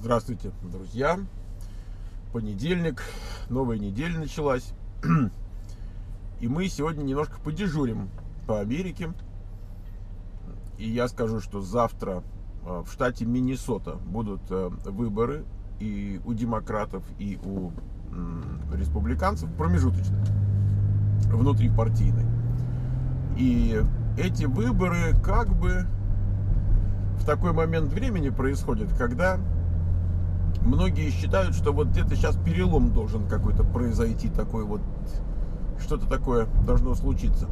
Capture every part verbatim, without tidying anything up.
Здравствуйте, друзья. Понедельник, новая неделя началась. И мы сегодня немножко подежурим по Америке. И я скажу, что завтра в штате Миннесота будут выборы и у демократов, и у республиканцев промежуточные, внутрипартийные. И эти выборы как бы в такой момент времени происходят, когда многие считают, что вот где-то сейчас перелом должен какой-то произойти, такой вот, что-то такое должно случиться.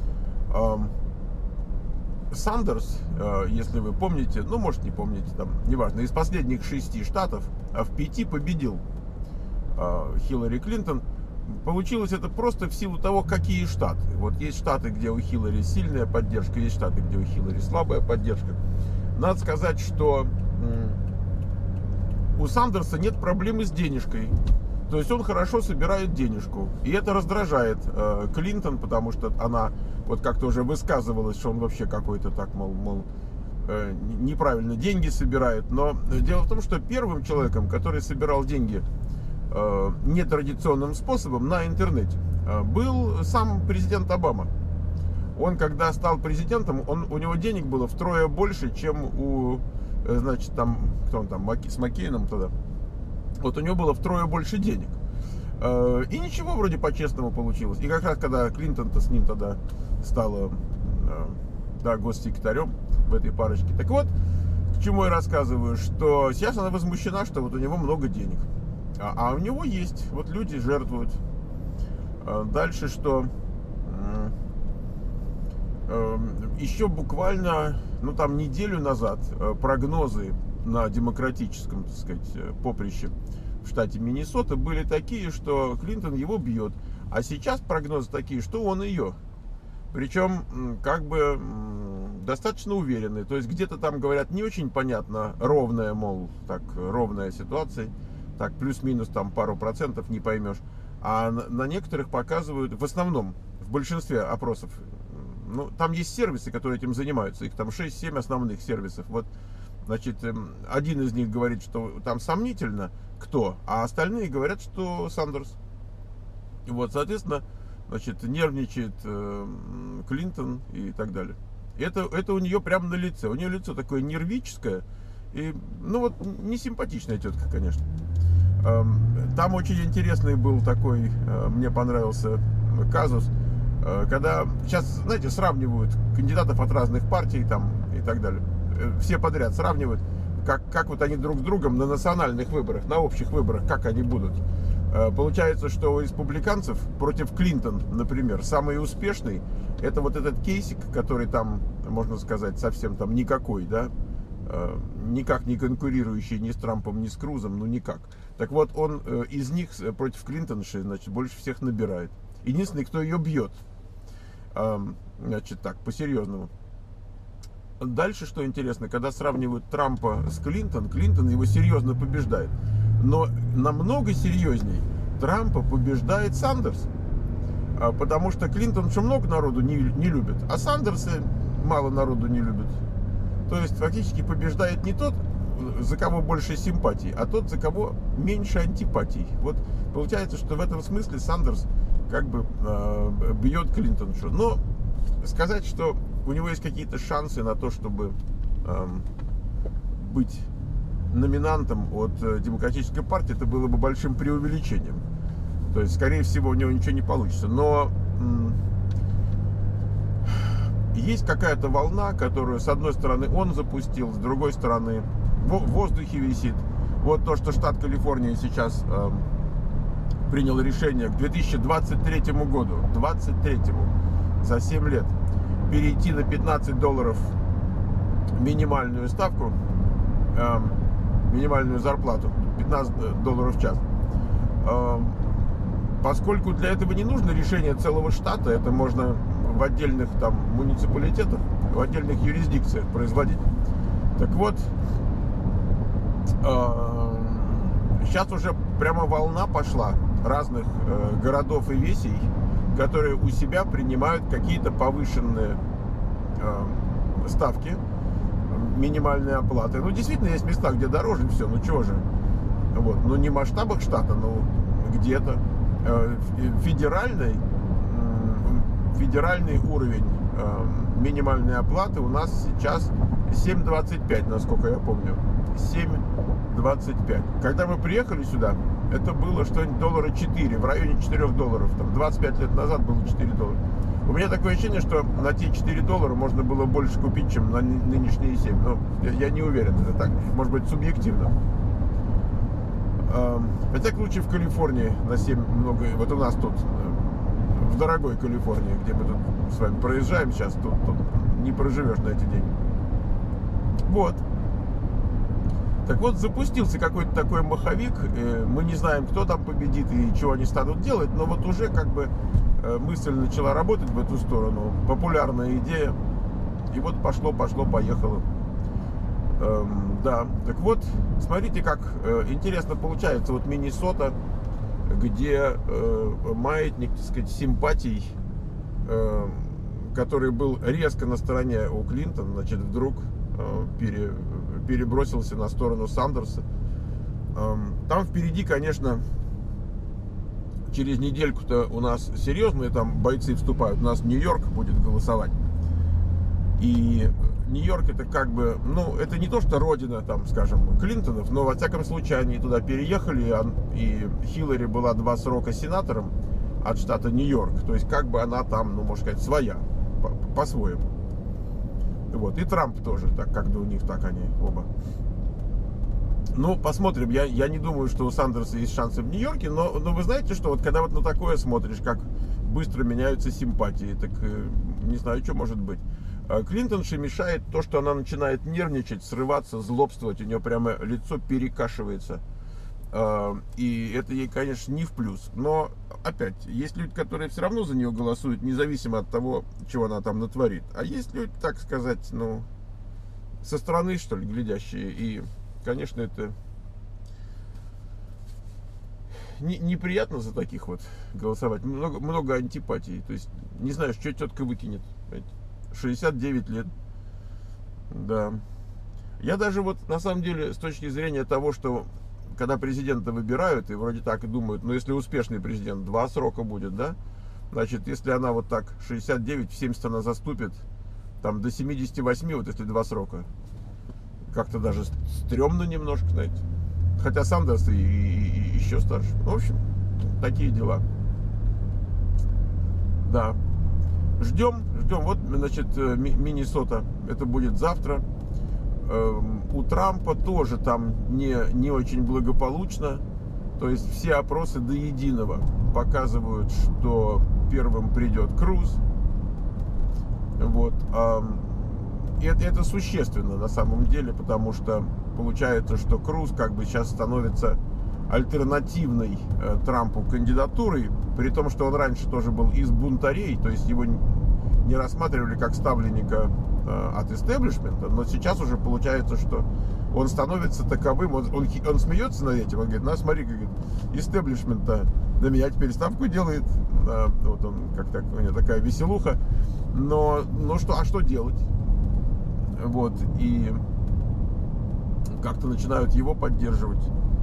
Сандерс, если вы помните, ну, может, не помните, там, неважно, из последних шести штатов в пяти победил Хиллари Клинтон. Получилось это просто в силу того, какие штаты. Вот есть штаты, где у Хиллари сильная поддержка, есть штаты, где у Хиллари слабая поддержка. Надо сказать, что у Сандерса нет проблемы с денежкой. То есть он хорошо собирает денежку. И это раздражает э, Клинтон, потому что она вот как-то уже высказывалась, что он вообще какой-то так, мол, мол э, неправильно деньги собирает. Но дело в том, что первым человеком, который собирал деньги э, нетрадиционным способом на интернете, э, был сам президент Обама. Он, когда стал президентом, он, у него денег было втрое больше, чем у, значит, там, кто он там, с Маккейном тогда. Вот у него было втрое больше денег. И ничего вроде по-честному получилось. И как раз когда Клинтон-то с ним тогда стала, да, госсекретарем в этой парочке. Так вот, к чему я рассказываю, что сейчас она возмущена, что вот у него много денег. А, а у него есть, вот люди жертвуют. Дальше что? Еще буквально, ну там неделю назад прогнозы на демократическом, так сказать, поприще в штате Миннесота были такие, что Клинтон его бьет. А сейчас прогнозы такие, что он ее. Причем как бы достаточно уверенные. То есть где-то там говорят не очень понятно, ровная, мол, так, ровная ситуация. Так, плюс-минус там пару процентов не поймешь. А на, на некоторых показывают, в основном, в большинстве опросов, ну, там есть сервисы, которые этим занимаются. Их там шесть-семь основных сервисов. Вот, значит, один из них говорит, что там сомнительно кто, а остальные говорят, что Сандерс. Вот, соответственно, значит, нервничает э, Клинтон и так далее. Это, это у нее прямо на лице. У нее лицо такое нервическое. И, ну вот, несимпатичная тетка, конечно. Э, там очень интересный был такой, э, мне понравился казус. Когда сейчас, знаете, сравнивают кандидатов от разных партий там и так далее. Все подряд сравнивают, как, как вот они друг с другом на национальных выборах, на общих выборах, как они будут. Получается, что у республиканцев против Клинтон, например, самый успешный, это вот этот кейсик, который там, можно сказать, совсем там никакой, да, никак не конкурирующий ни с Трампом, ни с Крузом, ну никак. Так вот, он из них против Клинтонши, значит, больше всех набирает. Единственный, кто ее бьет. Значит, так, по-серьезному. Дальше, что интересно, когда сравнивают Трампа с Клинтон, Клинтон его серьезно побеждает. Но намного серьезней Трампа побеждает Сандерс. Потому что Клинтон что много народу не, не любит, а Сандерса мало народу не любит. То есть, фактически побеждает не тот, за кого больше симпатий, а тот, за кого меньше антипатий. Вот получается, что в этом смысле Сандерс как бы э, бьет Клинтоншу. Но сказать, что у него есть какие-то шансы на то, чтобы э, быть номинантом от э, демократической партии, это было бы большим преувеличением. То есть, скорее всего, у него ничего не получится. Но э, есть какая-то волна, которую, с одной стороны, он запустил, с другой стороны, в воздухе висит. Вот то, что штат Калифорния сейчас э, принял решение к две тысячи двадцать третьему году, двадцать третьему, за семь лет, перейти на пятнадцать долларов минимальную ставку, э, минимальную зарплату, пятнадцать долларов в час. Э, поскольку для этого не нужно решение целого штата, это можно в отдельных там муниципалитетах, в отдельных юрисдикциях производить. Так вот, э, сейчас уже прямо волна пошла разных э, городов и весей, которые у себя принимают какие-то повышенные э, ставки. минимальной оплаты. Ну, действительно, есть места, где дороже все, ну чего же. Вот. Ну, не в масштабах штата, но где-то. Федеральный, федеральный уровень минимальной оплаты у нас сейчас семь двадцать пять, насколько я помню. семь двадцать пять. Когда мы приехали сюда, это было что-нибудь доллара четыре, в районе четырёх долларов. Там двадцать пять лет назад было четыре доллара. У меня такое ощущение, что на те четыре доллара можно было больше купить, чем на нынешние семь. Но я, я не уверен, это так, может быть, субъективно. Во всяком случае, в Калифорнии на семь много. Вот у нас тут, в дорогой Калифорнии, где мы тут с вами проезжаем сейчас, тут, тут не проживешь на эти деньги. Вот. Так вот, запустился какой-то такой маховик. Мы не знаем, кто там победит и чего они станут делать, но вот уже как бы мысль начала работать в эту сторону. Популярная идея. И вот пошло, пошло, поехало. Эм, да, так вот, смотрите, как э, интересно получается. Вот Миннесота, где э, маятник, так сказать, симпатий, э, который был резко на стороне у Клинтона, значит, вдруг э, пере, перебросился на сторону Сандерса. Э, там впереди, конечно, через недельку-то у нас серьезные там бойцы вступают. У нас Нью-Йорк будет голосовать. И Нью-Йорк это как бы, ну, это не то, что родина, там, скажем, Клинтонов, но, во всяком случае, они туда переехали, и Хиллари была два срока сенатором от штата Нью-Йорк, то есть, как бы она там, ну, можно сказать, своя, по-своему. Вот, и Трамп тоже, так как бы у них, так они оба. Ну, посмотрим, я, я не думаю, что у Сандерса есть шансы в Нью-Йорке, но, но вы знаете, что вот когда вот на такое смотришь, как быстро меняются симпатии, так не знаю, что может быть. Клинтонше мешает то, что она начинает нервничать, срываться, злобствовать, у нее прямо лицо перекашивается. И это ей, конечно, не в плюс. Но, опять, есть люди, которые все равно за нее голосуют, независимо от того, чего она там натворит. А есть люди, так сказать, ну, со стороны, что ли, глядящие. И, конечно, это не, неприятно за таких вот голосовать. Много, много антипатии. То есть, не знаю, что тетка выкинет. шестьдесят девять лет. Да. Я даже вот, на самом деле, с точки зрения того, что когда президента выбирают, и вроде так и думают, ну, если успешный президент, два срока будет, да? Значит, если она вот так шестьдесят девять, в семьдесят она заступит, там, до семидесяти восьми, вот если два срока. Как-то даже стрёмно немножко, знаете. Хотя Сандерс и, и, и еще старше. В общем, такие дела. Да. Ждем, ждем. Вот, значит, Миннесота. Это будет завтра. У Трампа тоже там не, не очень благополучно. То есть все опросы до единого показывают, что первым придет Круз. Вот. И это, это существенно на самом деле, потому что получается, что Круз как бы сейчас становится альтернативной э, Трампу кандидатурой, при том, что он раньше тоже был из бунтарей, то есть его не рассматривали как ставленника э, от истеблишмента, но сейчас уже получается, что он становится таковым, он, он, он смеется над этим, он говорит, ну смотри, говорит, истеблишмент-то на меня теперь ставку делает, э, вот он, как так, у него такая веселуха, но, ну что, а что делать? Вот, и как-то начинают его поддерживать.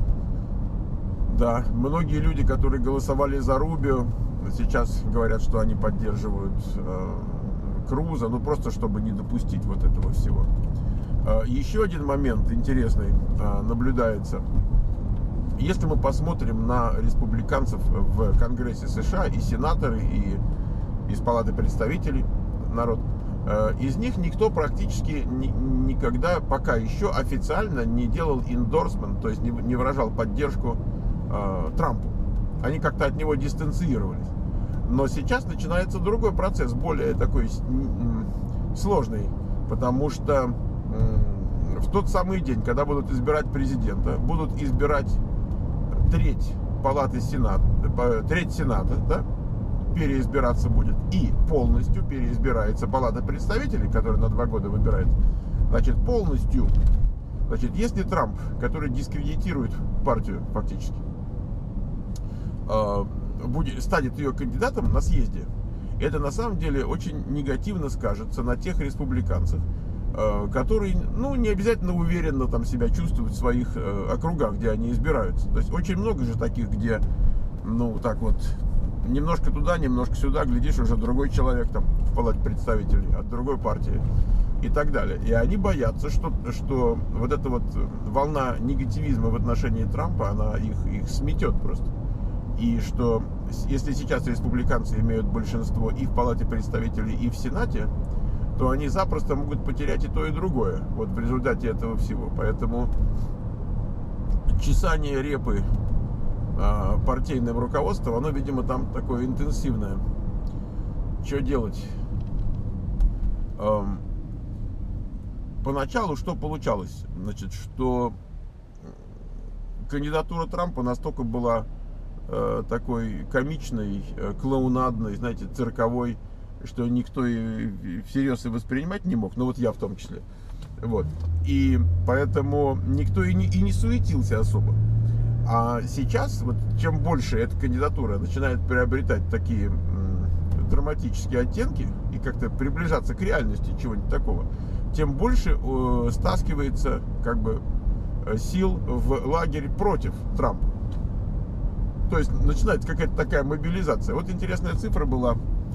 Да, многие люди, которые голосовали за Рубио, сейчас говорят, что они поддерживают э, Круза, ну просто чтобы не допустить вот этого всего. Э, еще один момент интересный э, наблюдается. Если мы посмотрим на республиканцев в Конгрессе США, и сенаторы, и из Палаты представителей, народ, э, из них никто практически ни, никогда пока еще официально не делал индорсмент, то есть не, не выражал поддержку Трампу. Они как-то от него дистанцировались. Но сейчас начинается другой процесс, более такой сложный, потому что в тот самый день, когда будут избирать президента, будут избирать треть палаты Сената, треть Сената, да, переизбираться будет, и полностью переизбирается палата представителей, которая на два года выбирает. Значит, полностью, значит, если Трамп, который дискредитирует партию фактически, будет, станет ее кандидатом на съезде, это на самом деле очень негативно скажется на тех республиканцах, который, ну, не обязательно уверенно там себя чувствует в своих округах, где они избираются. То есть очень много же таких, где, ну, так вот, немножко туда, немножко сюда, глядишь, уже другой человек там в палате представителей от другой партии и так далее. И они боятся, что, что вот эта вот волна негативизма в отношении Трампа, она их, их сметет просто. И что если сейчас республиканцы имеют большинство и в палате представителей, и в Сенате, то они запросто могут потерять и то, и другое вот в результате этого всего. Поэтому чесание репы э, партийным руководством, оно, видимо, там такое интенсивное. Что делать? Эм, поначалу что получалось? Значит, что кандидатура Трампа настолько была э, такой комичной, э, клоунадной, знаете, цирковой, что никто и всерьез и воспринимать не мог, ну вот я в том числе. Вот. И поэтому никто и не, и не суетился особо. А сейчас, вот, чем больше эта кандидатура начинает приобретать такие м, драматические оттенки и как-то приближаться к реальности чего-нибудь такого, тем больше э, стаскивается как бы сил в лагерь против Трампа. То есть начинается какая-то такая мобилизация. Вот интересная цифра была.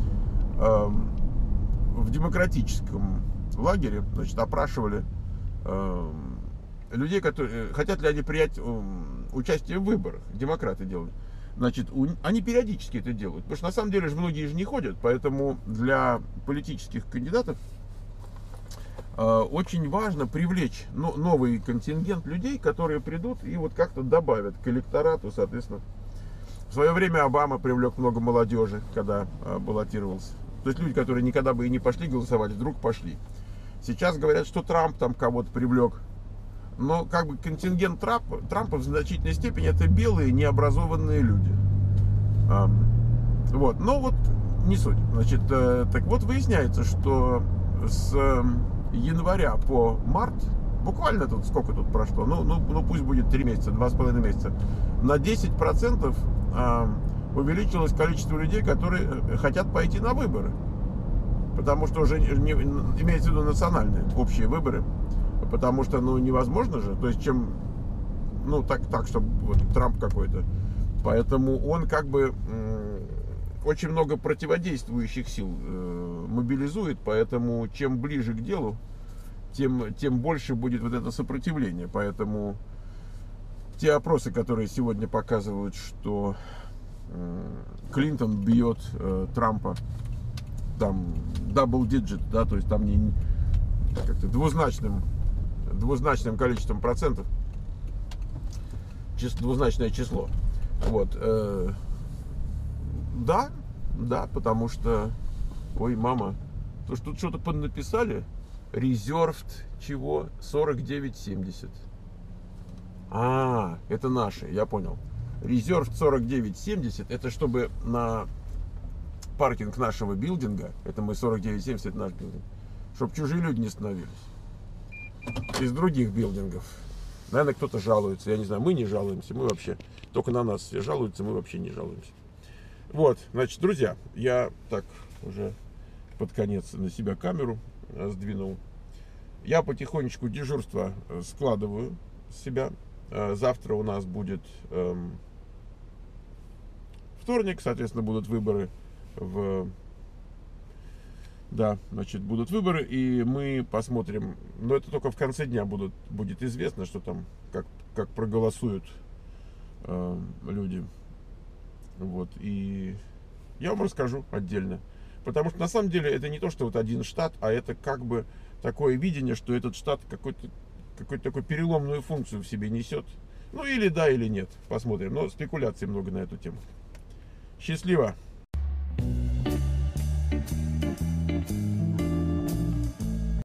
В демократическом лагере, значит, опрашивали э, людей, которые хотят ли они принять э, участие в выборах. Демократы делают. Значит, у, они периодически это делают. Потому что на самом деле же многие же не ходят, поэтому для политических кандидатов э, очень важно привлечь ну, новый контингент людей, которые придут и вот как-то добавят к электорату, соответственно. В свое время Обама привлек много молодежи, когда э, баллотировался. То есть люди, которые никогда бы и не пошли голосовать, вдруг пошли. Сейчас говорят, что Трамп там кого-то привлек. Но как бы контингент Трампа, Трампа в значительной степени это белые, необразованные люди. А, вот. Но вот не суть. Значит, э, так вот выясняется, что с э, января по март, буквально тут сколько тут прошло, ну, ну, ну пусть будет три месяца, два с половиной месяца, на десять процентов э, увеличилось количество людей, которые хотят пойти на выборы. Потому что уже не, имеется в виду национальные, общие выборы. Потому что, ну, невозможно же. То есть, чем, ну, так, так чтобы вот, Трамп какой-то. Поэтому он как бы м, очень много противодействующих сил э, мобилизует. Поэтому, чем ближе к делу, тем, тем больше будет вот это сопротивление. Поэтому те опросы, которые сегодня показывают, что Клинтон бьет э, Трампа там double digit, да, то есть там не как-то двузначным двузначным количеством процентов, чис, двузначное число. Вот. Э, да, да, потому что, ой, мама, то что тут что-то поднаписали, reserved чего сорок девять семьдесят. А, это наши, я понял. Резерв сорок девять семьдесят, это чтобы на паркинг нашего билдинга, это мы сорок девять семьдесят, это наш билдинг, чтобы чужие люди не становились из других билдингов. Наверное, кто-то жалуется, я не знаю, мы не жалуемся, мы вообще, только на нас все жалуются, мы вообще не жалуемся. Вот, значит, друзья, я так уже под конец на себя камеру сдвинул. Я потихонечку дежурство складываю с себя. Завтра у нас будет эм, вторник, соответственно, будут выборы в... Да, значит, будут выборы, и мы посмотрим, но это только в конце дня будут, будет известно, что там, как, как проголосуют э, люди. Вот, и я вам расскажу отдельно. Потому что на самом деле это не то, что вот один штат, а это как бы такое видение, что этот штат какой-то какую-то такую переломную функцию в себе несет. Ну или да, или нет. Посмотрим. Но спекуляций много на эту тему. Счастливо!